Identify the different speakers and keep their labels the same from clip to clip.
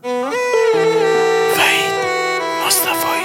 Speaker 1: وحید مصطفایی.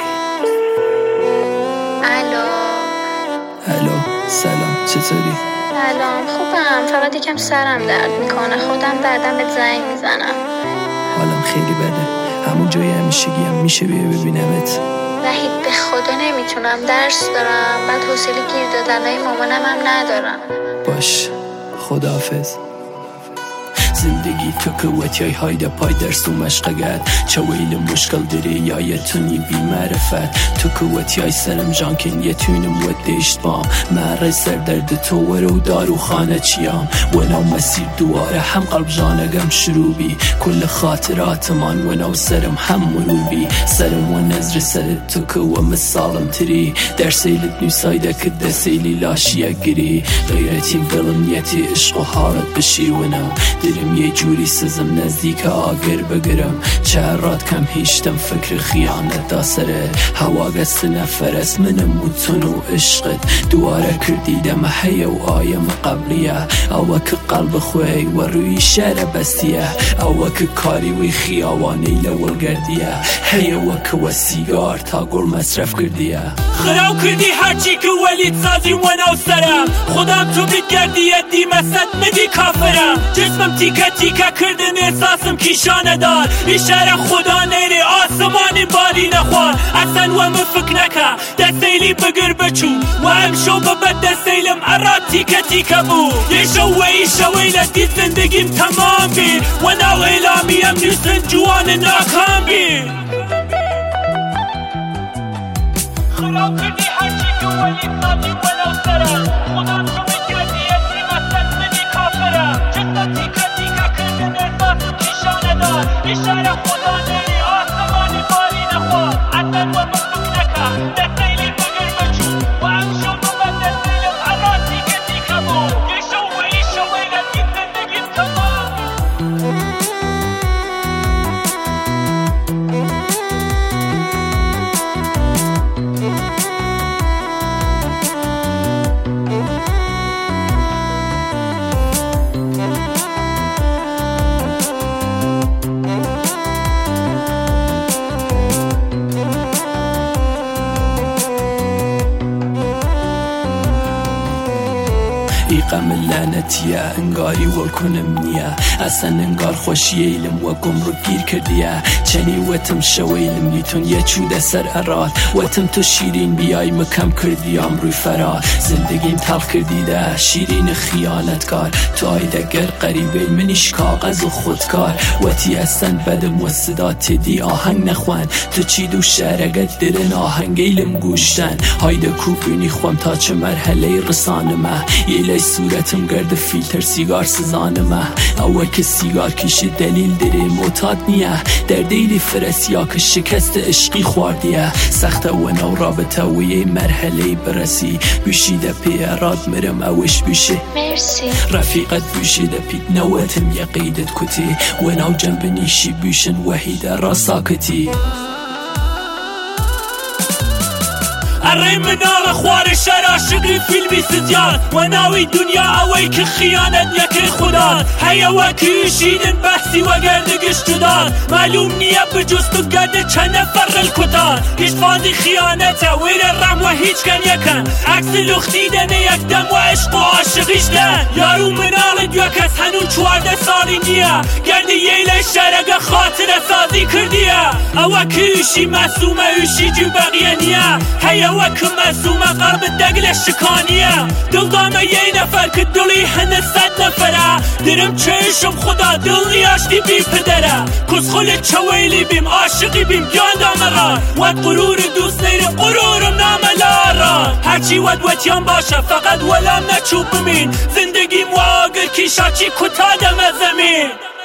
Speaker 2: الو سلام، چطوری؟
Speaker 3: سلام، خوبم، فقط یکم سرم درد میکنه. خودم بعدم بهت زنگ میزنم.
Speaker 2: حالم خیلی بده، همون جای همیشگیم. میشه بیا ببینمت؟
Speaker 3: وحید به خدا نمیتونم، درس دارم، بعد حوصله گیر دادنای مامانم هم ندارم.
Speaker 2: باش، خداحافظ. زندگی تو قوتیای هایده پای درس و مشقگت چویل مشکل داری یا یه تونی بی معرفت تو قوتیای سرم جانکن یه تونم و دیشت بام معرض سر درد تو ورو دارو خانه چیام ونو مسیر دواره هم قلب جانگم شروع بی کل خاطرات من ونو سرم هم مرور بی سرم و نظر سرت تو که و مثالم تری در سیلت نوسایده که ده سیلی لاشیه گری غیرتی ولنیتی عشق و حالت بشی ونو درم یه جوری سزم نزدیک آگر بگرم چهرات کم هیشتم فکر خیانت دا سره هوا گست نفرست منم و تون و عشقت دواره کردیدم حیه و آیم قبلیه اوه که قلب خوی و روی شهر بستیه اوه که کاری وی خیاوانی لول گردیه حیه و که و سیگار تا گل مصرف کردیه
Speaker 4: خراو کردی هرچی که ولید سازی و نو سرم خودم تو بگردی دیمست ندی کافرم جسمم تیکه تیکه کردن احساسم کیشانه دار اشاره خدا نیره آسمانی باری نخوار اصلا و مفک نکه دستیلی بگر بچو و امشو ببد دستیلم اراد تیکه تیکه بو یه شوی لدید زندگیم تمام بی و نو اعلامیم نیستن جوان ناکام بی خراب کردی هرچی که ولید سازی و نو سرم خودم تو بگردی دیمست ندی کافرم جسمم تیکه اشاره خدا نیری آسمانی باری نخواه عدن و مفک نکه دستیلی بگر بچو و امشو ببند دستیلم اراد تیکه تیکه بو یه شوی لدید زندگیم تمام
Speaker 2: ای غم لعنتیه انگاری ول کنم نیه اصلا انگار خوشیه ایلم و گم رو گیر کردیه چنی وتم شویلم لیتون یه چوده سر اراد وتم تو شیرین بیای مکم کردیام روی فراد زندگیم تلخ کردیده شیرین خیانتکار تو آیدگر قریبه منیش کاغذ و خودکار وتی اصلا بدم و صدا تدی آهنگ نخوان تو چی دو شهرگت درن آهنگ ایلم گوشتن هایده کوبینی خوام تا چه مرحله رسانمه یه صورتم گرد فیلتر سیگار سزانمه اوه که سیگار کشی دلیل داره معتاد نیه در دیلی فرسیا که شکست عشقی خواردیه سخت و نو رابطه و یه مرحله برسی بشیده پی اراد مرم اوش بشه
Speaker 3: مرسی
Speaker 2: رفیقت بشیده پید نواتم یه قیدت کتی و نو جنب نیشی بشن وحیده را ساکتی
Speaker 4: الري منال خوار شرا شقي فيلمي سديان وناوي دنيا اويك خيانة يكي خدان هيا وكي شيدن بحثي وقردقش جدان معلوم نيا بجوستو قد چند فر الكتان هيش فاضي خيانته وير الرحم وهيج كان يكن عكس الاختي دنه يكدم وعشق وعاشقيش دن يارو منال دوكس هنون 14 سالي نيا قرد ييله شرق خاطر سازي كرديا اوكي شي معصومه وشي جو بقيه نيا هيا وكم مسومة قرب الدقل الشكانية دل دامه یه نفر که دلی هنه 100 نفره درم چشم خدا دل نیاشتی بی پدره کس خل چویلی بیم عاشقی بیم گیان دامران ود قرور دوست نیره قرورم ناملاران هرچی ودیان باشه فقط ولم نچوب بمین زندگیم واگر کی شاچی کتادم زمین